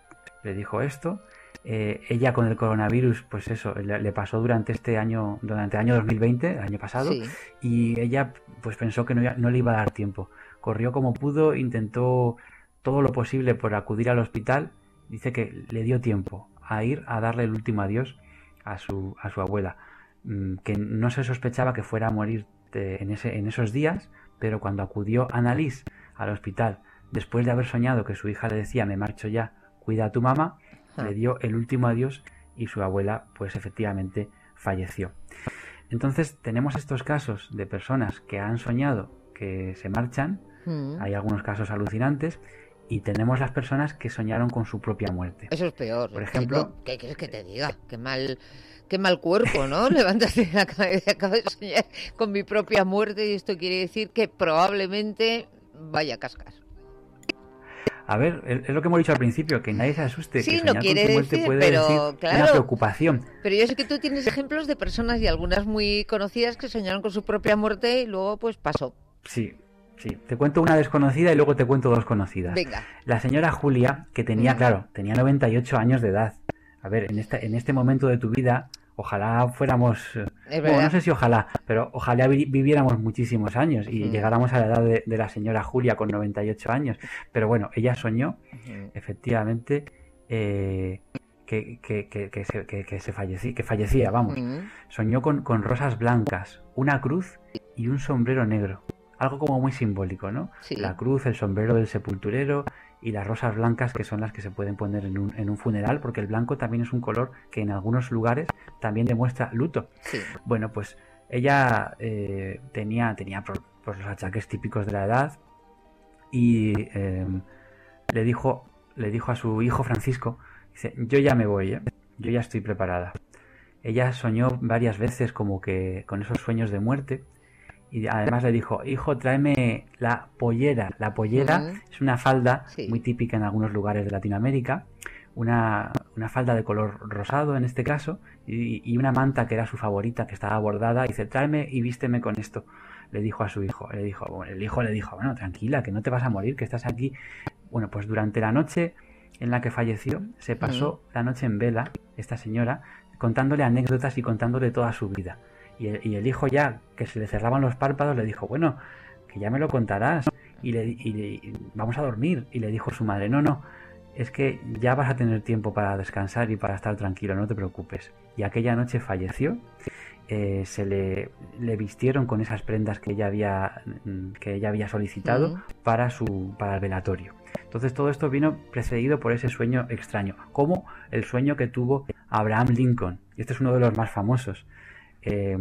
Le dijo esto. Eh, ella con el coronavirus, pues eso, le, le pasó durante este año, durante el año dos mil veinte, el año pasado, sí. y ella pues pensó que no, no le iba a dar tiempo. Corrió como pudo, intentó todo lo posible por acudir al hospital. Dice que le dio tiempo a ir a darle el último adiós a su, a su abuela, que no se sospechaba que fuera a morir de, en, ese, en esos días, pero cuando acudió Annalise al hospital, después de haber soñado que su hija le decía: me marcho ya, cuida a tu mamá, ah. le dio el último adiós y su abuela pues efectivamente falleció. Entonces tenemos estos casos de personas que han soñado que se marchan, mm. hay algunos casos alucinantes, y tenemos las personas que soñaron con su propia muerte. Eso es peor. Por ejemplo, ¿qué quieres que te diga? Qué mal, qué mal cuerpo, ¿no? Levántate de la cabeza, acabo de soñar con mi propia muerte, y esto quiere decir que probablemente vaya a cascar. A ver, es lo que hemos dicho al principio, que nadie se asuste, sí, que soñar no quiere con tu muerte decir, puede pero, decir claro, una preocupación. Pero yo sé que tú tienes ejemplos de personas, y algunas muy conocidas, que soñaron con su propia muerte y luego pues pasó. Sí. Sí, te cuento una desconocida y luego te cuento dos conocidas. Venga. La señora Julia, que tenía, mm. claro, tenía noventa y ocho años de edad. A ver, en este, en este momento de tu vida, ojalá fuéramos... Bueno, no sé si ojalá, pero ojalá vi, viviéramos muchísimos años y mm. llegáramos a la edad de, de la señora Julia con noventa y ocho años. Pero bueno, ella soñó, mm. efectivamente, eh, que, que, que, que, se, que, que se fallecía, que fallecía, vamos. Mm. Soñó con, con rosas blancas, una cruz y un sombrero negro. Algo como muy simbólico, ¿no? Sí. La cruz, el sombrero del sepulturero y las rosas blancas, que son las que se pueden poner en un, en un funeral, porque el blanco también es un color que en algunos lugares también demuestra luto. Sí. Bueno, pues ella eh, tenía, tenía pues, los achaques típicos de la edad y eh, le dijo, le dijo a su hijo Francisco, dice, yo ya me voy, ¿eh? Yo ya estoy preparada. Ella soñó varias veces como que con esos sueños de muerte. Y además le dijo, hijo, tráeme la pollera. La pollera Uh-huh. es una falda Sí. muy típica en algunos lugares de Latinoamérica, una, una falda de color rosado en este caso, y, y una manta que era su favorita, que estaba bordada. Y dice, tráeme y vísteme con esto. Le dijo a su hijo. Le dijo, bueno, el hijo le dijo, bueno, tranquila, que no te vas a morir, que estás aquí. Bueno, pues durante la noche en la que falleció, se pasó la noche en vela, esta señora, contándole anécdotas y contándole toda su vida. Y el, y el hijo ya, que se le cerraban los párpados, le dijo, bueno, que ya me lo contarás y, le, y, le, y vamos a dormir. Y le dijo su madre, no, no, es que ya vas a tener tiempo para descansar y para estar tranquilo, no te preocupes. Y aquella noche falleció, eh, se le, le vistieron con esas prendas que ella había, que ella había solicitado Mm. para, su, para el velatorio. Entonces todo esto vino precedido por ese sueño extraño, como el sueño que tuvo Abraham Lincoln. Y este es uno de los más famosos. Eh,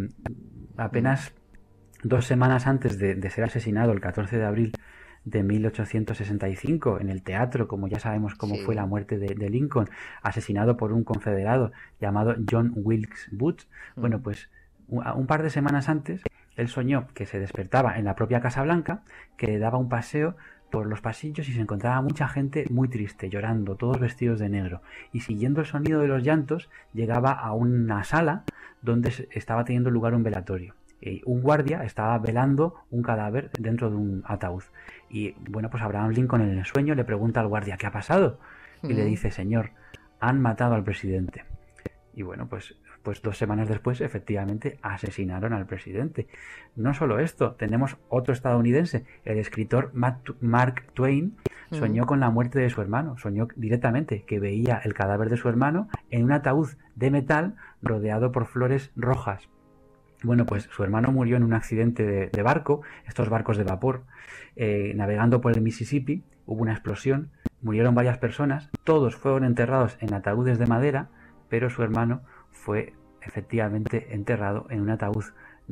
apenas dos semanas antes de, de ser asesinado, el catorce de abril de mil ochocientos sesenta y cinco, en el teatro, como ya sabemos cómo Sí. fue la muerte de, de Lincoln, asesinado por un confederado llamado John Wilkes Booth. Mm. Bueno, pues un, un par de semanas antes, él soñó que se despertaba en la propia Casa Blanca, que daba un paseo por los pasillos y se encontraba mucha gente muy triste, llorando, todos vestidos de negro. Y siguiendo el sonido de los llantos, llegaba a una sala donde se- estaba teniendo lugar un velatorio. Y un guardia estaba velando un cadáver dentro de un ataúd. Y bueno, pues Abraham Lincoln en el sueño le pregunta al guardia, ¿qué ha pasado? Y le Mm. dice, señor, han matado al presidente. Y bueno, pues, pues dos semanas después, efectivamente, asesinaron al presidente. No solo esto, tenemos otro estadounidense, el escritor Matt- Mark Twain, soñó Mm. con la muerte de su hermano. Soñó directamente que veía el cadáver de su hermano en un ataúd de metal rodeado por flores rojas. Bueno, pues su hermano murió en un accidente de, de barco, estos barcos de vapor, eh, navegando por el Mississippi. Hubo una explosión, murieron varias personas, todos fueron enterrados en ataúdes de madera, pero su hermano fue efectivamente enterrado en un ataúd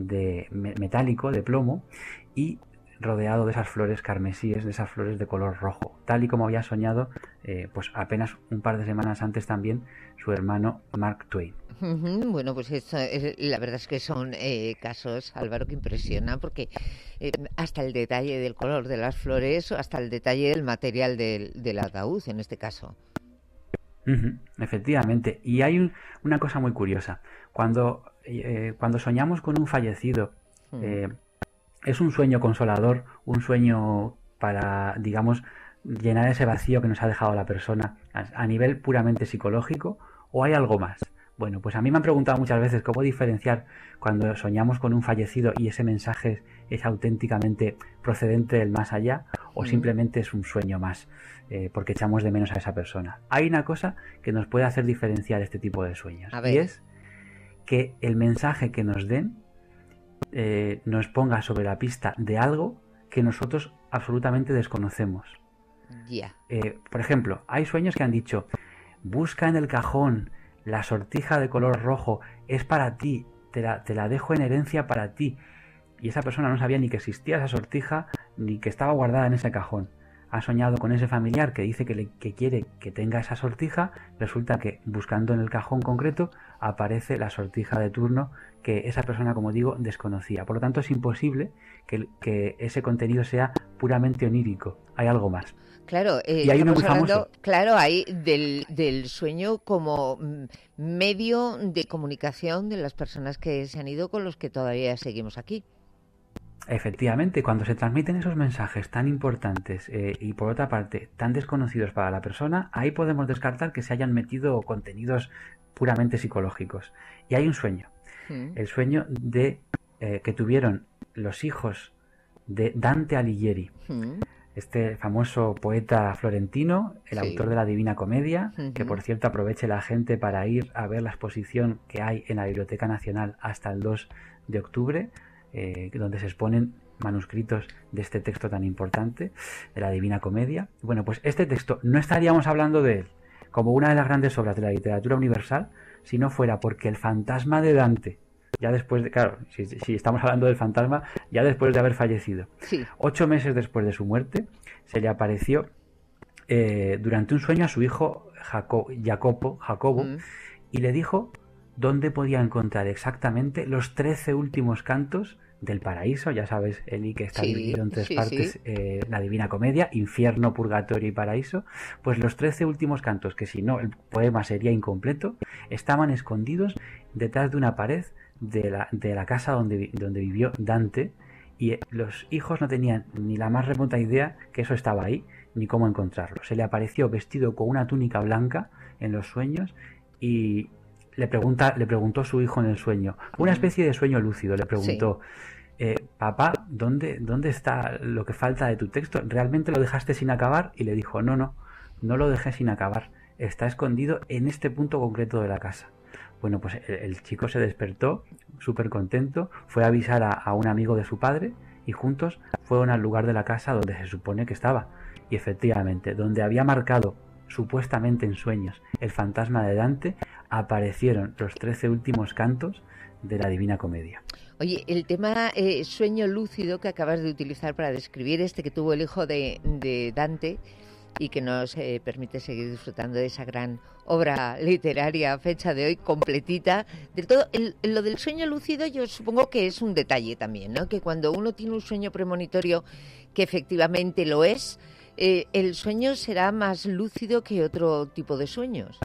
de me- metálico, de plomo, y rodeado de esas flores carmesíes, de esas flores de color rojo, tal y como había soñado, eh, pues apenas un par de semanas antes también su hermano Mark Twain. Ujú. Bueno, pues esto, es- la verdad es que son eh, casos, Álvaro, que impresionan porque eh, hasta el detalle del color de las flores o hasta el detalle del material del, del ataúd, en este caso. Ujú, efectivamente. Y hay un- una cosa muy curiosa. Cuando, eh, cuando soñamos con un fallecido, Mm. eh, es un sueño consolador, un sueño para, digamos, llenar ese vacío que nos ha dejado la persona a, a nivel puramente psicológico, ¿o hay algo más? Bueno, pues a mí me han preguntado muchas veces cómo diferenciar cuando soñamos con un fallecido y ese mensaje es auténticamente procedente del más allá o Mm. simplemente es un sueño más, eh, porque echamos de menos a esa persona. Hay una cosa que nos puede hacer diferenciar este tipo de sueños A y ver. es que el mensaje que nos den eh, nos ponga sobre la pista de algo que nosotros absolutamente desconocemos. Ya. Eh, por ejemplo, hay sueños que han dicho, busca en el cajón la sortija de color rojo, es para ti, te la, te la dejo en herencia para ti. Y esa persona no sabía ni que existía esa sortija, ni que estaba guardada en ese cajón. Ha soñado con ese familiar que dice que, le, que quiere que tenga esa sortija, resulta que buscando en el cajón concreto aparece la sortija de turno que esa persona, como digo, desconocía. Por lo tanto, es imposible que, que ese contenido sea puramente onírico. Hay algo más. Claro, eh, Y hay uno estamos muy hablando, famoso. claro, ahí del, del sueño como mm, medio de comunicación de las personas que se han ido con los que todavía seguimos aquí. Efectivamente, cuando se transmiten esos mensajes tan importantes eh, y por otra parte tan desconocidos para la persona, ahí podemos descartar que se hayan metido contenidos puramente psicológicos. Y hay un sueño, Mm. el sueño de eh, que tuvieron los hijos de Dante Alighieri. Mm. este famoso poeta florentino, el Sí. autor de la Divina Comedia, Ujú. que por cierto aproveche la gente para ir a ver la exposición que hay en la Biblioteca Nacional hasta el dos de octubre, eh, donde se exponen manuscritos de este texto tan importante, de la Divina Comedia. Bueno, pues este texto no estaríamos hablando de él como una de las grandes obras de la literatura universal si no fuera porque el fantasma de Dante, ya después de, claro, si, si estamos hablando del fantasma, ya después de haber fallecido, Sí. ocho meses después de su muerte, se le apareció eh, durante un sueño a su hijo Jaco- Jacopo, Jacobo, Mm. y le dijo dónde podía encontrar exactamente los trece últimos cantos del paraíso. Ya sabes, Eli, que está Sí, dividido en tres sí, partes, sí. eh, la Divina Comedia, infierno, purgatorio y paraíso. Pues los trece últimos cantos, que si no el poema sería incompleto, estaban escondidos detrás de una pared de la, de la casa donde, vi- donde vivió Dante, y eh, los hijos no tenían ni la más remota idea que eso estaba ahí, ni cómo encontrarlo. Se le apareció vestido con una túnica blanca en los sueños y le pregunta, le preguntó su hijo en el sueño, una especie de sueño lúcido, le preguntó, eh, papá, ¿dónde, ¿dónde está lo que falta de tu texto? ¿Realmente lo dejaste sin acabar? Y le dijo, no, no, no lo dejé sin acabar, está escondido en este punto concreto de la casa. Bueno, pues el, el chico se despertó súper contento, fue a avisar a, a un amigo de su padre y juntos fueron al lugar de la casa donde se supone que estaba. Y efectivamente, donde había marcado supuestamente en sueños el fantasma de Dante, aparecieron los trece últimos cantos de la Divina Comedia. Oye, el tema eh, sueño lúcido que acabas de utilizar para describir este que tuvo el hijo de, de Dante y que nos eh, permite seguir disfrutando de esa gran obra literaria a fecha de hoy, completita. Del todo, el, lo del sueño lúcido yo supongo que es un detalle también, ¿no? Que cuando uno tiene un sueño premonitorio, que efectivamente lo es, eh, el sueño será más lúcido que otro tipo de sueños.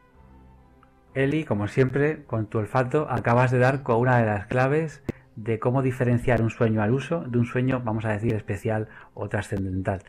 Eli, como siempre, con tu olfato acabas de dar con una de las claves de cómo diferenciar un sueño al uso de un sueño, vamos a decir, especial o trascendental.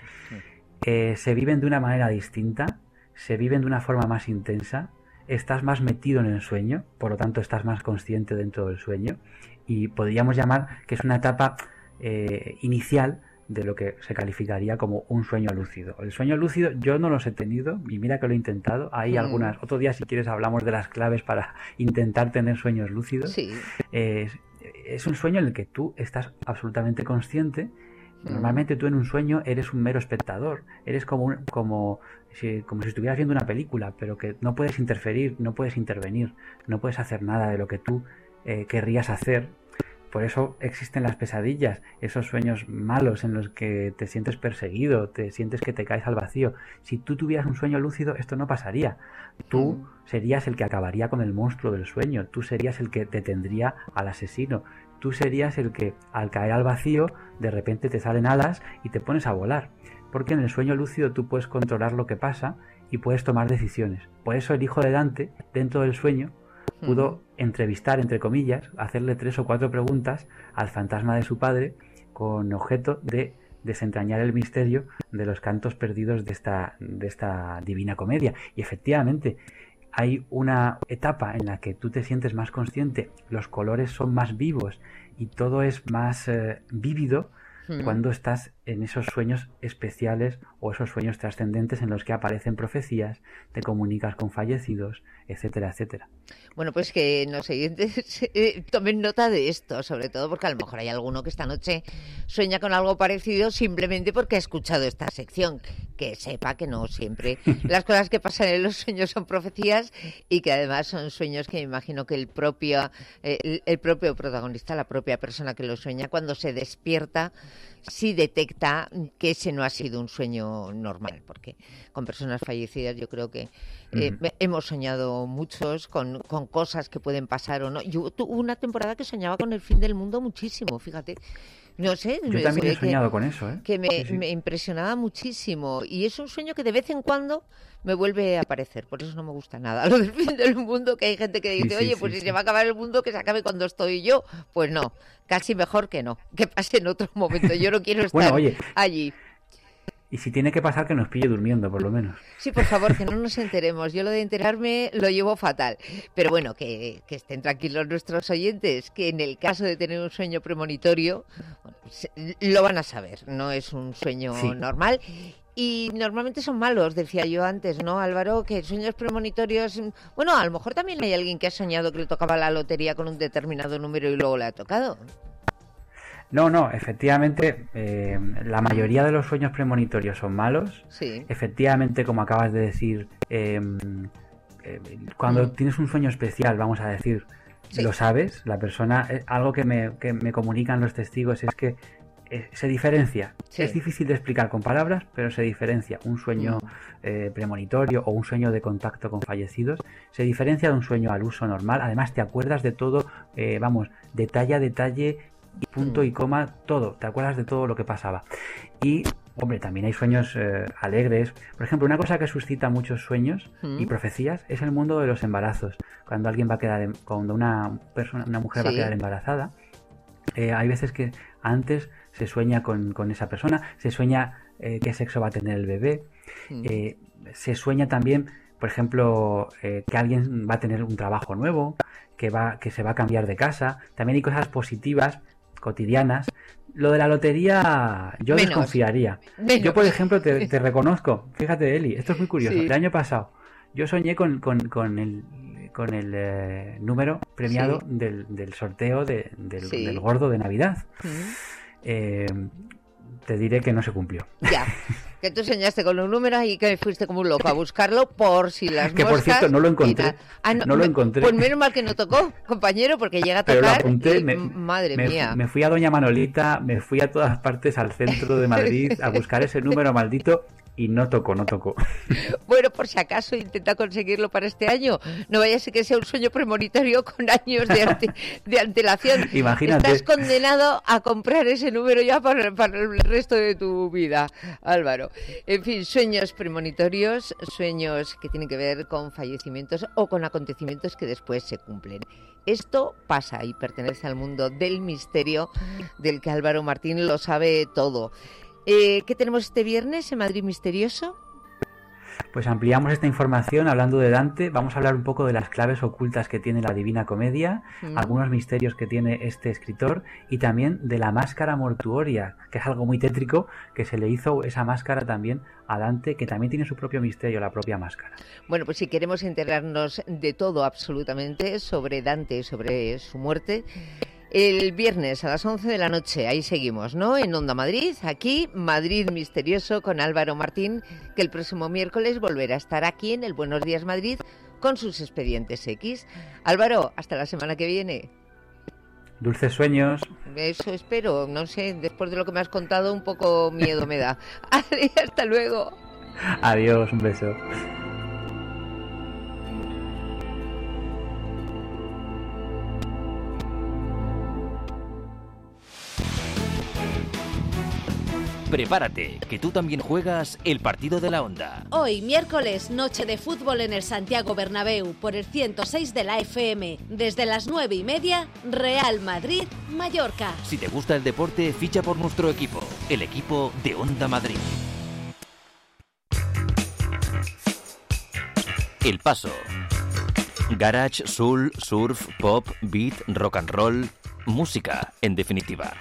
Eh, se viven de una manera distinta, se viven de una forma más intensa, estás más metido en el sueño, por lo tanto estás más consciente dentro del sueño, y podríamos llamar que es una etapa eh, inicial de lo que se calificaría como un sueño lúcido. El sueño lúcido yo no los he tenido, y mira que lo he intentado. Hay Mm. algunas, otro día si quieres hablamos de las claves para intentar tener sueños lúcidos. Sí. Eh, es, es un sueño en el que tú estás absolutamente consciente. Normalmente tú en un sueño eres un mero espectador, eres como un- como si, como si estuvieras viendo una película, pero que no puedes interferir, no puedes intervenir, no puedes hacer nada de lo que tú eh, querrías hacer. Por eso existen las pesadillas, esos sueños malos en los que te sientes perseguido, te sientes que te caes al vacío. Si tú tuvieras un sueño lúcido, esto no pasaría. Tú serías el que acabaría con el monstruo del sueño, tú serías el que detendría al asesino, tú serías el que al caer al vacío de repente te salen alas y te pones a volar. Porque en el sueño lúcido tú puedes controlar lo que pasa y puedes tomar decisiones. Por eso el hijo de Dante, dentro del sueño, pudo entrevistar, entre comillas, hacerle tres o cuatro preguntas al fantasma de su padre con objeto de desentrañar el misterio de los cantos perdidos de esta, de esta Divina Comedia. Y efectivamente, hay una etapa en la que tú te sientes más consciente, los colores son más vivos y todo es más eh, vívido Mm. cuando estás en esos sueños especiales o esos sueños trascendentes en los que aparecen profecías, te comunicas con fallecidos, etcétera, etcétera. Bueno, pues que los oyentes eh, tomen nota de esto, sobre todo porque a lo mejor hay alguno que esta noche sueña con algo parecido simplemente porque ha escuchado esta sección. Que sepa que no siempre las cosas que pasan en los sueños son profecías y que además son sueños que me imagino que el propio, eh, el, el propio protagonista, la propia persona que lo sueña, cuando se despierta, sí detecta que ese no ha sido un sueño normal, porque con personas fallecidas yo creo que eh, Ujú. hemos soñado muchos con, con cosas que pueden pasar o no. Yo tuve una temporada que soñaba con el fin del mundo muchísimo, fíjate. No sé, Yo se también ve he soñado con eso, ¿eh? que me, Sí, sí. me impresionaba muchísimo y es un sueño que de vez en cuando me vuelve a aparecer, por eso no me gusta nada lo del fin del mundo, que hay gente que dice, Sí, sí, oye, sí, pues si sí. se va a acabar el mundo, que se acabe cuando estoy yo. Pues no, casi mejor que no, que pase en otro momento, yo no quiero estar Bueno, oye, allí. Y si tiene que pasar, que nos pille durmiendo, por lo menos. Sí, por favor, que no nos enteremos. Yo lo de enterarme lo llevo fatal. Pero bueno, que, que estén tranquilos nuestros oyentes, que en el caso de tener un sueño premonitorio, bueno, se, lo van a saber. No es un sueño sí. normal. Y normalmente son malos, decía yo antes, ¿no, Álvaro? Que sueños premonitorios... Bueno, a lo mejor también hay alguien que ha soñado que le tocaba la lotería con un determinado número y luego le ha tocado. No, no, efectivamente, eh, la mayoría de los sueños premonitorios son malos. Sí. Efectivamente, como acabas de decir, eh, eh, cuando mm. tienes un sueño especial, vamos a decir, sí. lo sabes, la persona, eh, algo que me, que me comunican los testigos es que eh, se diferencia. Sí. Es difícil de explicar con palabras, pero se diferencia. Un sueño mm. eh, premonitorio o un sueño de contacto con fallecidos se diferencia de un sueño al uso normal. Además, te acuerdas de todo, eh, vamos, detalle a detalle, y punto y coma, todo, te acuerdas de todo lo que pasaba. Y, hombre, también hay sueños eh, alegres. Por ejemplo, una cosa que suscita muchos sueños mm. y profecías es el mundo de los embarazos. Cuando alguien va a quedar, en, cuando una persona, una mujer sí. va a quedar embarazada, eh, hay veces que antes se sueña con, con esa persona, se sueña eh, qué sexo va a tener el bebé, mm. eh, se sueña también, por ejemplo, eh, que alguien va a tener un trabajo nuevo, que va, que se va a cambiar de casa. También hay cosas positivas cotidianas. Lo de la lotería yo Menos. desconfiaría. Menos. Yo, por ejemplo, te, te reconozco, fíjate, Eli, esto es muy curioso. Sí. El año pasado yo soñé con, con, con el, con el eh, número premiado sí. del, del sorteo de, del, sí. del gordo de Navidad. Mm. Eh, te diré que no se cumplió. Ya, que tú soñaste con un número y que fuiste como un loco a buscarlo por si las que moscas... Que por cierto, no lo encontré. Ah, no, no lo me, encontré. Pues menos mal que no tocó, compañero, porque llega a tocar. Pero lo apunté, y, me, madre me, mía. Me fui a Doña Manolita, me fui a todas partes, al centro de Madrid, a buscar ese número maldito. Y no tocó, no tocó. Bueno, por si acaso intenta conseguirlo para este año. No vaya a ser que sea un sueño premonitorio con años de, ante, de antelación. Imagínate. Estás condenado a comprar ese número ya para, para el resto de tu vida, Álvaro. En fin, sueños premonitorios, sueños que tienen que ver con fallecimientos o con acontecimientos que después se cumplen. Esto pasa y pertenece al mundo del misterio, del que Álvaro Martín lo sabe todo. Eh, ¿Qué tenemos este viernes en Madrid Misterioso? Pues ampliamos esta información hablando de Dante. Vamos a hablar un poco de las claves ocultas que tiene la Divina Comedia, mm. algunos misterios que tiene este escritor y también de la máscara mortuoria, que es algo muy tétrico, que se le hizo esa máscara también a Dante, que también tiene su propio misterio, la propia máscara. Bueno, pues si queremos enterarnos de todo absolutamente sobre Dante y sobre su muerte... El viernes a las once de la noche, ahí seguimos, ¿no? En Onda Madrid, aquí, Madrid Misterioso con Álvaro Martín, que el próximo miércoles volverá a estar aquí en el Buenos Días Madrid con sus expedientes X. Álvaro, hasta la semana que viene. Dulces sueños. Eso espero, no sé, después de lo que me has contado, un poco miedo me da. Hasta luego. Adiós, un beso. Prepárate, que tú también juegas el partido de la Onda. Hoy, miércoles, noche de fútbol en el Santiago Bernabéu por el ciento seis de la F M. Desde las nueve y media, Real Madrid-Mallorca. Si te gusta el deporte, ficha por nuestro equipo, el equipo de Onda Madrid. El Paso. Garage, soul, surf, pop, beat, rock and roll. Música, en definitiva.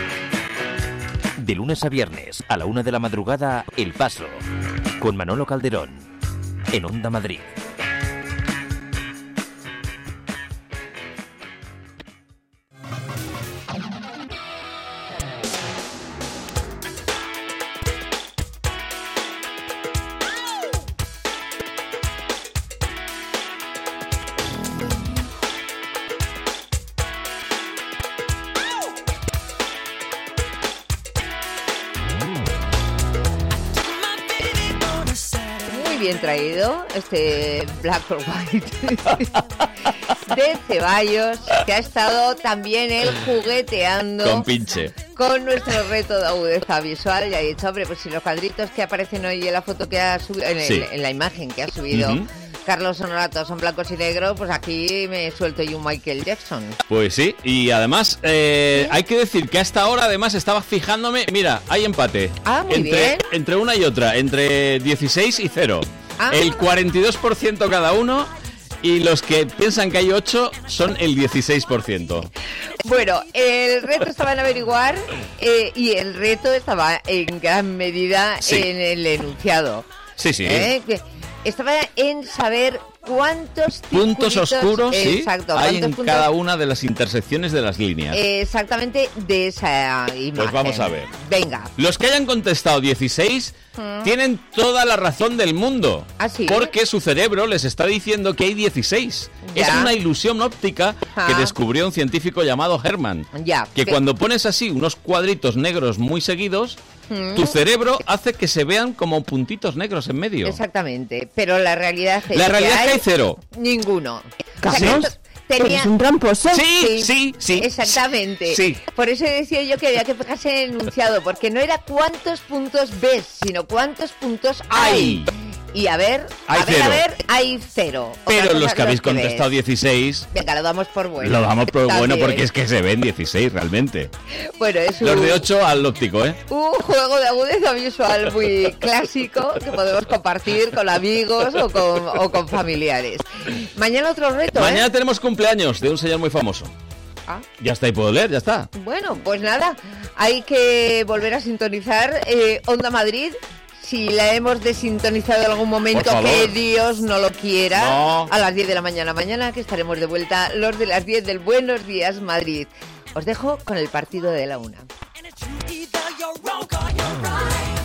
De lunes a viernes, a la una de la madrugada, El Paso, con Manolo Calderón, en Onda Madrid. Bien traído este Black or White de Ceballos, que ha estado también él jugueteando con pinche con nuestro reto de agudeza visual. Y ha dicho, hombre, pues si los cuadritos que aparecen hoy en la foto que ha subido, en, sí. en la imagen que ha subido uh-huh. Carlos Honorato son blancos y negros, pues aquí me suelto yo un Michael Jackson. Pues sí, y además eh, hay que decir que a esta hora además estaba fijándome, mira, hay empate. Ah, muy entre, bien. Entre una y otra, entre dieciséis y cero. Ah. El cuarenta y dos por ciento cada uno y los que piensan que hay ocho son el dieciséis por ciento. Bueno, el reto estaba en averiguar eh, y el reto estaba en gran medida Sí. en el enunciado. Sí, sí. ¿Eh? Que Estaba en saber cuántos Puntos circulitos- oscuros, sí, exacto, hay cuántos en puntos- cada una de las intersecciones de las líneas. exactamente de esa imagen. Pues vamos a ver. Venga. Los que hayan contestado dieciséis Mm. tienen toda la razón del mundo. ¿Ah, sí? Porque su cerebro les está diciendo que hay dieciséis. Ya. Es una ilusión óptica que Ah. descubrió un científico llamado Hermann. Ya. Que Pe- cuando pones así unos cuadritos negros muy seguidos, Mm. tu cerebro hace que se vean como puntitos negros en medio. Exactamente, pero la realidad es La que realidad es que hay cero. Ninguno. ¿Carlos? O sea, que esto tenía... ¿Eres un tramposo? Sí, Sí, sí, sí. Exactamente. Sí. Por eso decía yo que había que fijarse en el enunciado, porque no era cuántos puntos ves, sino cuántos puntos hay. Y a ver, Hay a ver, cero. a ver, hay cero. Otra Pero cosa los es que habéis ves. contestado dieciséis, Venga, lo damos por bueno. lo damos por Está bueno bien. porque es que se ven dieciséis realmente. Bueno, es Los un, de ocho al óptico, ¿eh? un juego de agudeza visual muy clásico que podemos compartir con amigos o con, o con familiares. Mañana otro reto, Mañana ¿eh? tenemos cumpleaños de un señor muy famoso. Ah. Ya está, y puedo leer, ya está. Bueno, pues nada, hay que volver a sintonizar eh, Onda Madrid. Si la hemos desintonizado en algún momento, Por favor. que Dios no lo quiera, No. a las diez de la mañana mañana, que estaremos de vuelta los de las diez del Buenos Días Madrid. Os dejo con el partido de la una. Either you're wrong or you're right.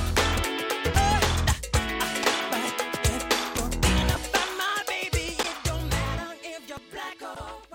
But if you're thinking about my baby, it don't matter if you're black or